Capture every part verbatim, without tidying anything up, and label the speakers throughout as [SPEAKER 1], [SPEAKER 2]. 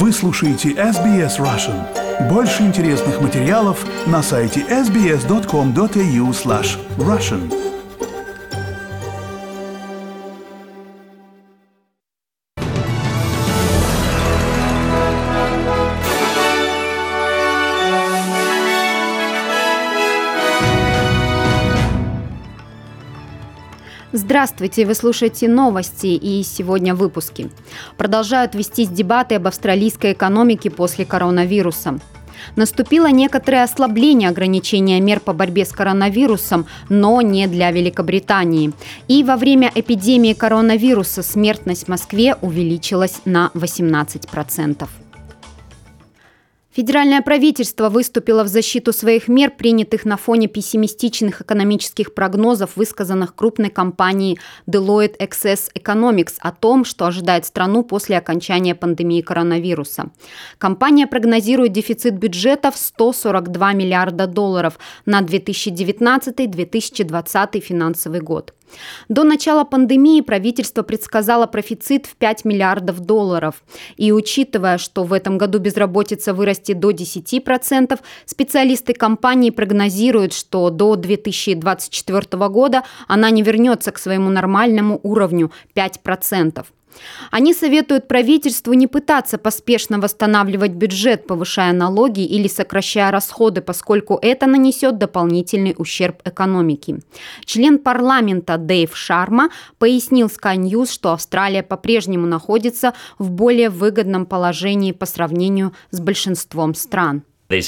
[SPEAKER 1] Вы слушаете эс би эс Russian. Больше интересных материалов на сайте эс би эс точка ком точка эй ю слэш Russian.
[SPEAKER 2] Здравствуйте, вы слушаете новости, и сегодня в выпуске. Продолжают вестись дебаты об австралийской экономике после коронавируса. Наступило некоторое ослабление ограничения мер по борьбе с коронавирусом, но не для Великобритании. И во время эпидемии коронавируса смертность в Москве увеличилась на восемнадцать процентов. Федеральное правительство выступило в защиту своих мер, принятых на фоне пессимистичных экономических прогнозов, высказанных крупной компанией Deloitte Access Economics о том, что ожидает страну после окончания пандемии коронавируса. Компания прогнозирует дефицит бюджета в сто сорок два миллиарда долларов на две тысячи девятнадцатый - две тысячи двадцатый финансовый год. До начала пандемии правительство предсказало профицит в пять миллиардов долларов. И учитывая, что в этом году безработица вырастет до десяти процентов, специалисты компании прогнозируют, что до две тысячи двадцать четвёртого года она не вернется к своему нормальному уровню – пять процентов. Они советуют правительству не пытаться поспешно восстанавливать бюджет, повышая налоги или сокращая расходы, поскольку это нанесет дополнительный ущерб экономике. Член парламента Дэйв Шарма пояснил Sky News, что Австралия по-прежнему находится в более выгодном положении по сравнению с большинством стран.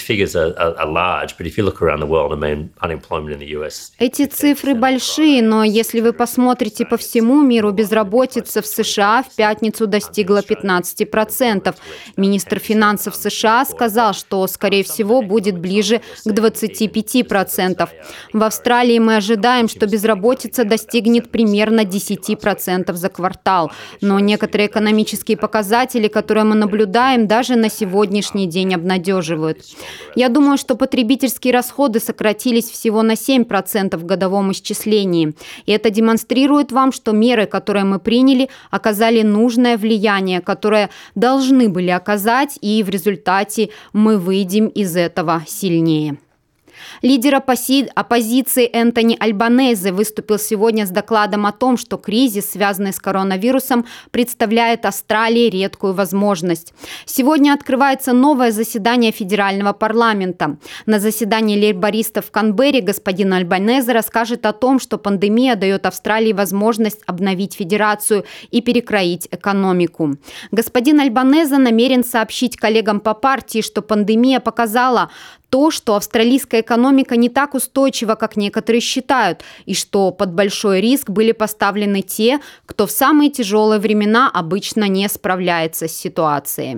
[SPEAKER 2] Эти цифры большие, но если вы посмотрите по всему миру, безработица в США в пятницу достигла пятнадцати процентов. Министр финансов США сказал, что, скорее всего, будет ближе к двадцати пяти процентам. В Австралии мы ожидаем, что безработица достигнет примерно десяти процентов за квартал. Но некоторые экономические показатели, которые мы наблюдаем, даже на сегодняшний день обнадеживают. Я думаю, что потребительские расходы сократились всего на семь процентов в годовом исчислении. И это демонстрирует вам, что меры, которые мы приняли, оказали нужное влияние, которое должны были оказать, и в результате мы выйдем из этого сильнее. Лидер оппозиции Энтони Альбанезе выступил сегодня с докладом о том, что кризис, связанный с коронавирусом, представляет Австралии редкую возможность. Сегодня открывается новое заседание федерального парламента. На заседании лейбористов в Канберре господин Альбанезе расскажет о том, что пандемия дает Австралии возможность обновить федерацию и перекроить экономику. Господин Альбанезе намерен сообщить коллегам по партии, что пандемия показала то, что австралийская экономика не так устойчива, как некоторые считают, и что под большой риск были поставлены те, кто в самые тяжелые времена обычно не справляется с ситуацией.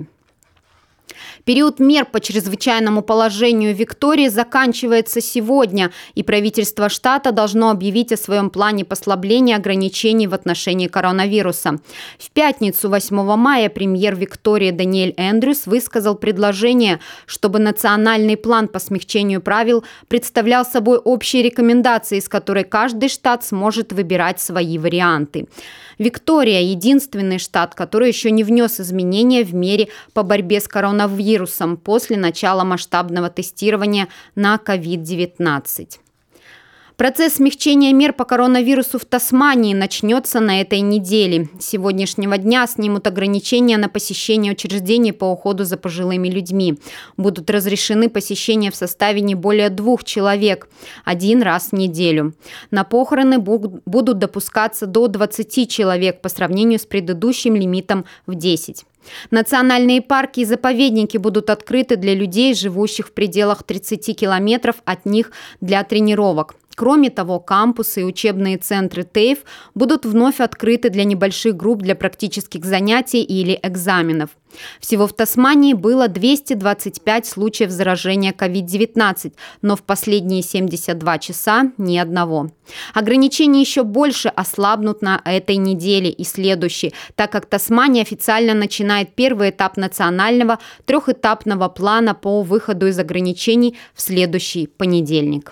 [SPEAKER 2] Период мер по чрезвычайному положению в Виктории заканчивается сегодня, и правительство штата должно объявить о своем плане послабления ограничений в отношении коронавируса. В пятницу, восьмого мая, премьер Виктории Даниэль Эндрюс высказал предложение, чтобы национальный план по смягчению правил представлял собой общие рекомендации, из которой каждый штат сможет выбирать свои варианты. Виктория – единственный штат, который еще не внес изменения в мере по борьбе с коронавирусом после начала масштабного тестирования на ковид девятнадцать. Процесс смягчения мер по коронавирусу в Тасмании начнется на этой неделе. С сегодняшнего дня снимут ограничения на посещение учреждений по уходу за пожилыми людьми. Будут разрешены посещения в составе не более двух человек один раз в неделю. На похороны будут допускаться до двадцати человек по сравнению с предыдущим лимитом в десять. Национальные парки и заповедники будут открыты для людей, живущих в пределах тридцати километров от них, для тренировок. Кроме того, кампусы и учебные центры ТЭЙФ будут вновь открыты для небольших групп для практических занятий или экзаменов. Всего в Тасмании было двести двадцать пять случаев заражения ковид девятнадцать, но в последние семьдесят два часа ни одного. Ограничения еще больше ослабнут на этой неделе и следующей, так как Тасмания официально начинает первый этап национального трехэтапного плана по выходу из ограничений в следующий понедельник.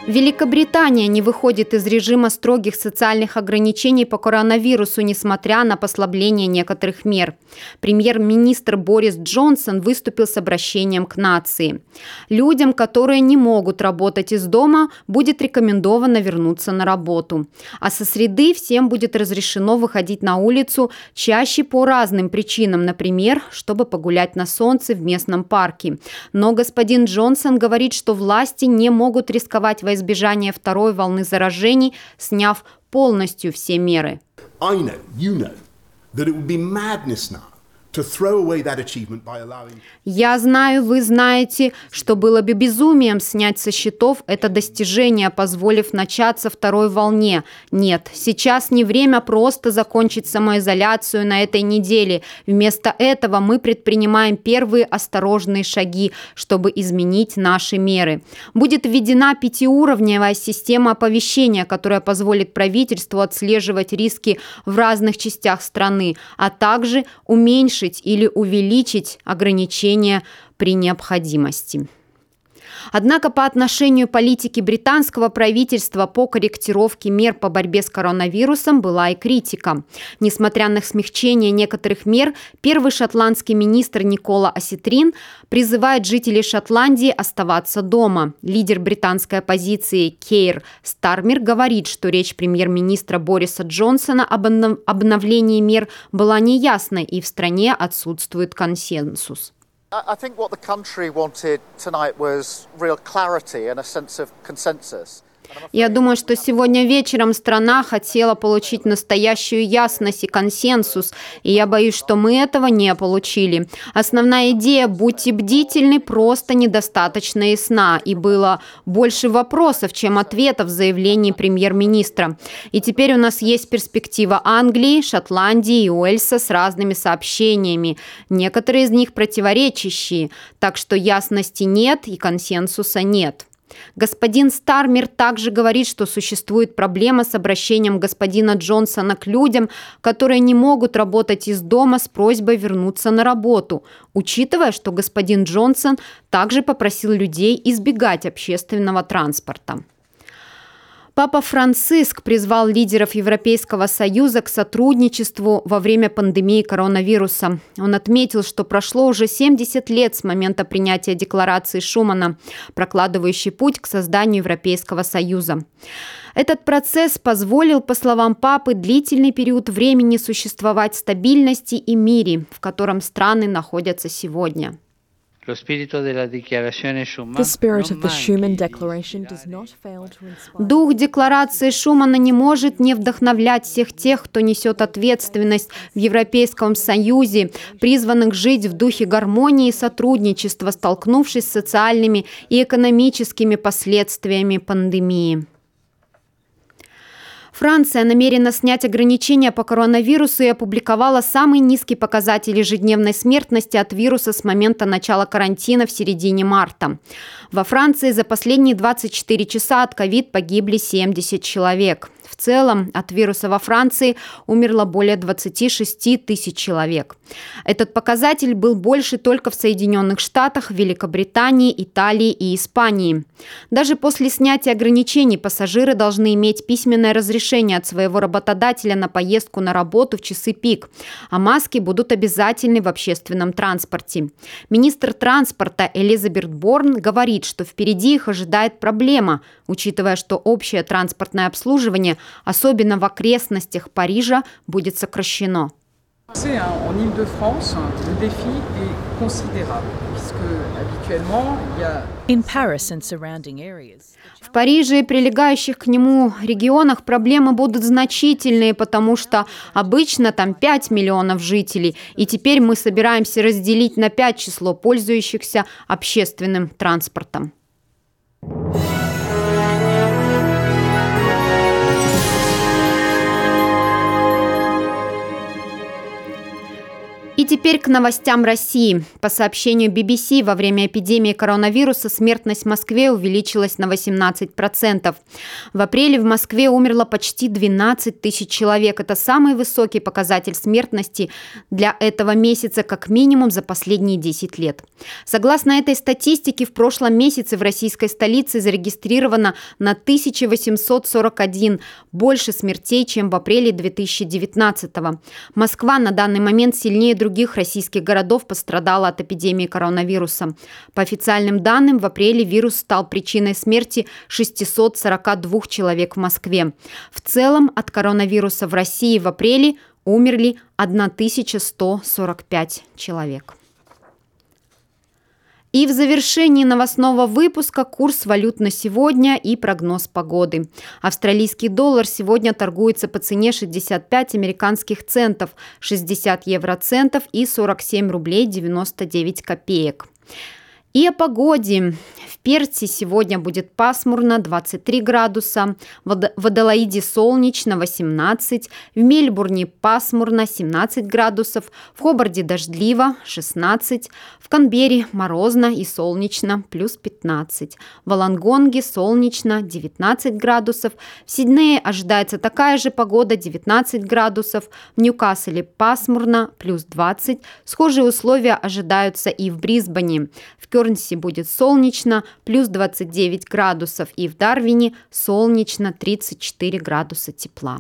[SPEAKER 2] Великобритания не выходит из режима строгих социальных ограничений по коронавирусу, несмотря на послабление некоторых мер. Премьер-министр Борис Джонсон выступил с обращением к нации. Людям, которые не могут работать из дома, будет рекомендовано вернуться на работу. А со среды всем будет разрешено выходить на улицу чаще по разным причинам, например, чтобы погулять на солнце в местном парке. Но господин Джонсон говорит, что власти не могут рисковать во избежание второй волны заражений, сняв полностью все меры.
[SPEAKER 3] I know, you know, that it would be madness now to throw away that achievement by allowing...
[SPEAKER 2] Я знаю, вы знаете, что было бы безумием снять со счетов это достижение, позволив начаться второй волне. Нет, сейчас не время просто закончить самоизоляцию на этой неделе. Вместо этого мы предпринимаем первые осторожные шаги, чтобы изменить наши меры. Будет введена пятиуровневая система оповещения, которая позволит правительству отслеживать риски в разных частях страны, а также уменьшить или увеличить ограничения при необходимости. Однако по отношению политики британского правительства по корректировке мер по борьбе с коронавирусом была и критика. Несмотря на смягчение некоторых мер, первый шотландский министр Никола Осетрин призывает жителей Шотландии оставаться дома. Лидер британской оппозиции Кейр Стармер говорит, что речь премьер-министра Бориса Джонсона об обновлении мер была неясной и в стране отсутствует консенсус.
[SPEAKER 4] I think what the country wanted tonight was real clarity and a sense of consensus.
[SPEAKER 2] Я думаю, что сегодня вечером страна хотела получить настоящую ясность и консенсус, и я боюсь, что мы этого не получили. Основная идея «будьте бдительны» просто недостаточно ясна, и было больше вопросов, чем ответов в заявлении премьер-министра. И теперь у нас есть перспектива Англии, Шотландии и Уэльса с разными сообщениями, некоторые из них противоречащие, так что ясности нет и консенсуса нет. Господин Стармер также говорит, что существует проблема с обращением господина Джонсона к людям, которые не могут работать из дома с просьбой вернуться на работу, учитывая, что господин Джонсон также попросил людей избегать общественного транспорта. Папа Франциск призвал лидеров Европейского Союза к сотрудничеству во время пандемии коронавируса. Он отметил, что прошло уже семьдесят лет с момента принятия декларации Шумана, прокладывающей путь к созданию Европейского Союза. Этот процесс позволил, по словам папы, длительный период времени существовать стабильности и мире, в котором страны находятся сегодня.
[SPEAKER 5] The spirit of the Schuman Declaration does not fail to inspire.
[SPEAKER 2] Дух декларации Шумана не может не вдохновлять всех тех, кто несет ответственность в Европейском Союзе, призванных жить в духе гармонии и сотрудничества, столкнувшись с социальными и экономическими последствиями пандемии. Франция намерена снять ограничения по коронавирусу и опубликовала самый низкий показатель ежедневной смертности от вируса с момента начала карантина в середине марта. Во Франции за последние двадцать четыре часа от ковид погибли семьдесят человек. В целом от вируса во Франции умерло более двадцать шесть тысяч человек. Этот показатель был больше только в Соединенных Штатах, Великобритании, Италии и Испании. Даже после снятия ограничений пассажиры должны иметь письменное разрешение от своего работодателя на поездку на работу в часы пик, а маски будут обязательны в общественном транспорте. Министр транспорта Элизабет Борн говорит, что впереди их ожидает проблема, учитывая, что общее транспортное обслуживание, особенно в окрестностях Парижа, будет сокращено. В Париже и прилегающих к нему регионах проблемы будут значительные, потому что обычно там пять миллионов жителей, и теперь мы собираемся разделить на пять число пользующихся общественным транспортом. И теперь к новостям России. По сообщению би би си, во время эпидемии коронавируса смертность в Москве увеличилась на восемнадцать процентов. В апреле в Москве умерло почти двенадцать тысяч человек. Это самый высокий показатель смертности для этого месяца как минимум за последние десять лет. Согласно этой статистике, в прошлом месяце в российской столице зарегистрировано на тысяча восемьсот сорок один больше смертей, чем в апреле две тысячи девятнадцатого. Москва на данный момент сильнее других российских городов пострадала от эпидемии коронавируса. По официальным данным, в апреле вирус стал причиной смерти шестисот сорока двух человек в Москве. В целом от коронавируса в России в апреле умерли тысяча сто сорок пять человек. И в завершении новостного выпуска курс валют на сегодня и прогноз погоды. Австралийский доллар сегодня торгуется по цене шестьдесят пять американских центов, шестьдесят евроцентов и сорок семь рублей девяносто девять копеек. И о погоде. В Перте сегодня будет пасмурно двадцать три градуса, в Аделаиде солнечно восемнадцать, в Мельбурне пасмурно семнадцать градусов, в Хобарте дождливо шестнадцать, в Канберре морозно и солнечно плюс пятнадцать, в Волонгонге солнечно девятнадцать градусов, в Сиднее ожидается такая же погода девятнадцать градусов, в Ньюкасле пасмурно плюс двадцать, схожие условия ожидаются и в Брисбене. В Кернси будет солнечно, плюс двадцать девять градусов, и в Дарвине солнечно тридцать четыре градуса тепла.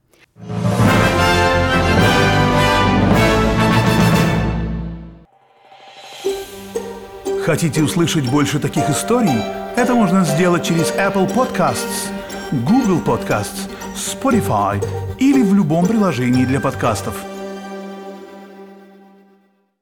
[SPEAKER 1] Хотите услышать больше таких историй? Это можно сделать через Apple Podcasts, Google Podcasts, Spotify или в любом приложении для подкастов.